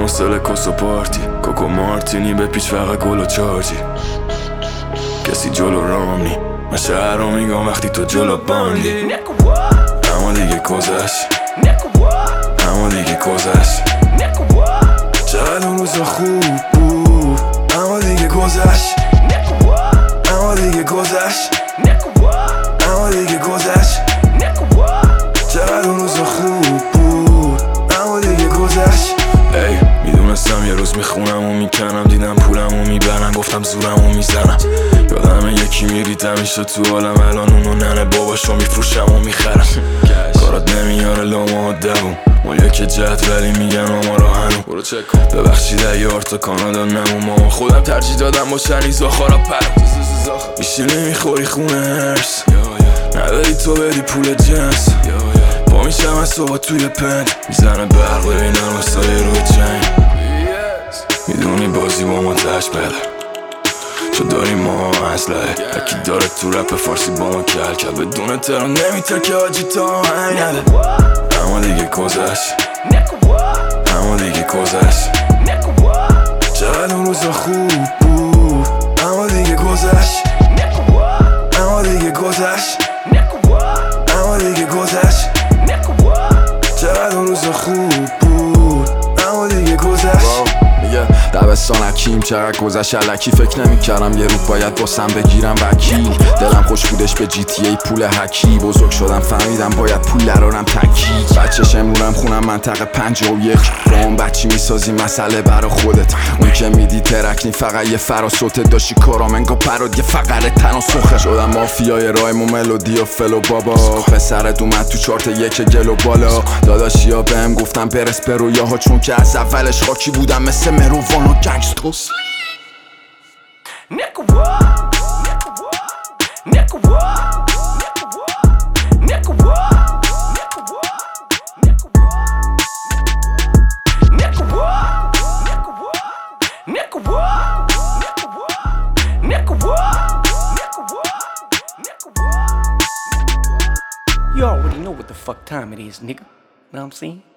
حوصله کس و پارتی کوکو مارتینی به پیچ فقط گل و چارجی کسی جلو رام نی من شهر رو میگم وقتی تو جلو باندی اما دیگه گذشت اما دیگه گذشت چقدر اون روزا خوب بود اما دیگه گذشت اما دیگه گذشت اما دیگه گذشت چقدر اون روزا خوب بود اما دیگه گذشت ای میدونستم یه روز میخونم و میکنم دیدم پولم و میبرم گفتم زورم و میزنم یادم یکی میرید همیشه تو عالم الان اونو ننه باباشو میفروشم و میخرم کارات نمیاره لامه ها دوم مالیه که جد ولی میگن ما رو هنو برو چک کن ببخشید اگه آرتا کانادا نمو ما خودم ترجیح دادم با شنیز آخارا پرم میشینی میخوری خونه هرس نداری تو بدی پول جنس پا میشم از صبح توی پنج میزنه برق ببینم واسای روی جنگ میدونی بازی با ما تش بده تو داری ما اسلحه هرکی داره تو رپ فارسی با ما کل کل بدون تران نمیترکه آجی تا هنگ نده اما دیگه گذشت اما دیگه گذشت چقدر اون روزا خوب بود اما دیگه گذشت اما دیگه گذشت اما دیگه گذشت چقدر اون روزا خوب بود اما دیگه گذشت دبستان حکیم چقدر گذشت الکی فکر نمیکردم یه روز باید باسم بگیرم وکیل دلم خوش بودش به جی تی ای پول حکی بزرگ شدم فهمیدم باید پول درارم تکی بچه شمرونم خونم منطقه 51 رام بچی میسازی مسئله برا خودت اون که میدی ترکنی فقط یه فراسوته داشتی کارامنگا پراد یه فقره تناسخه شدم مافیای رایمو ملودی و فلو بابا پسرت اومد تو چارت یک گلو بالا داداشیا بهم گفتم برس به رویاها چون که از اولش خاکی بودم مثل مروان و گنگستوس You already know what the fuck time it is, nigga. Know what I'm saying?